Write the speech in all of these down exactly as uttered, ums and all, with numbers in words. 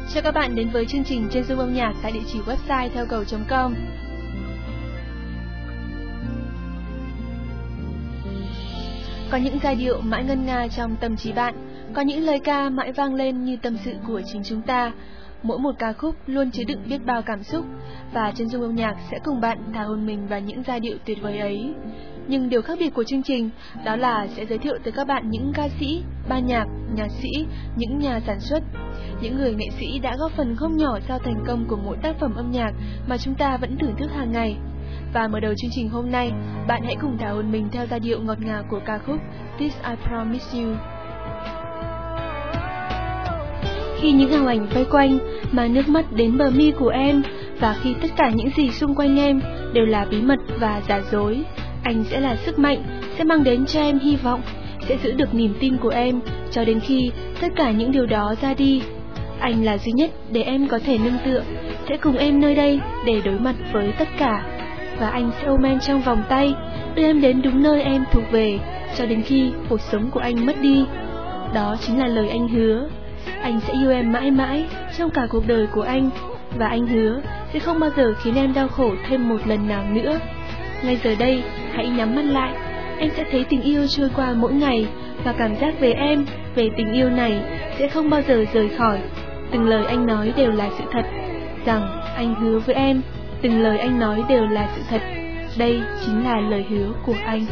Chào các bạn đến với chương trình Trên Dung âm nhạc tại địa chỉ website theo cầu chấm com. Có những giai điệu mãi ngân nga trong tâm trí bạn, có những lời ca mãi vang lên như tâm sự của chính chúng ta. Mỗi một ca khúc luôn chứa đựng biết bao cảm xúc, và Chân Dung âm nhạc sẽ cùng bạn thả hồn mình vào những giai điệu tuyệt vời ấy. Nhưng điều khác biệt của chương trình đó là sẽ giới thiệu tới các bạn những ca sĩ, ban nhạc, nhạc sĩ, những nhà sản xuất, những người nghệ sĩ đã góp phần không nhỏ cho thành công của mỗi tác phẩm âm nhạc mà chúng ta vẫn thưởng thức hàng ngày. Và mở đầu chương trình hôm nay, bạn hãy cùng thả hồn mình theo giai điệu ngọt ngào của ca khúc This I Promise You. Khi những ảo ảnh vây quanh mà nước mắt đến bờ mi của em, và khi tất cả những gì xung quanh em đều là bí mật và giả dối, anh sẽ là sức mạnh, sẽ mang đến cho em hy vọng, sẽ giữ được niềm tin của em cho đến khi tất cả những điều đó ra đi. Anh là duy nhất để em có thể nương tựa, sẽ cùng em nơi đây để đối mặt với tất cả. Và anh sẽ ôm em trong vòng tay, đưa em đến đúng nơi em thuộc về, cho đến khi cuộc sống của anh mất đi. Đó chính là lời anh hứa. Anh sẽ yêu em mãi mãi trong cả cuộc đời của anh, và anh hứa sẽ không bao giờ khiến em đau khổ thêm một lần nào nữa. Ngay giờ đây, hãy nhắm mắt lại, em sẽ thấy tình yêu trôi qua mỗi ngày, và cảm giác về em, về tình yêu này sẽ không bao giờ rời khỏi. Từng lời anh nói đều là sự thật, rằng anh hứa với em. Từng lời anh nói đều là sự thật. Đây chính là lời hứa của anh.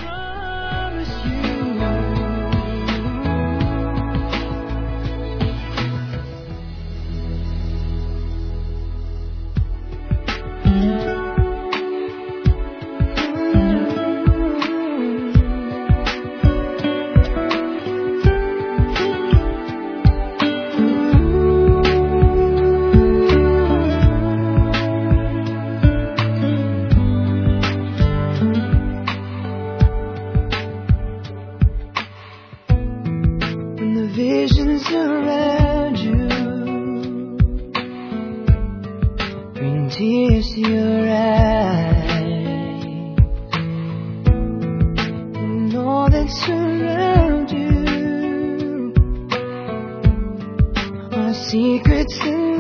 Visions around you bring tears to your eyes, and all that surround you are secrets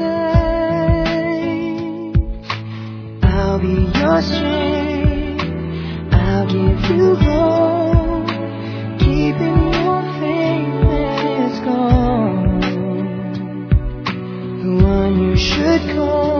tonight. I'll be your strength, I'll give you hope, keeping your faith gone, the one you should call.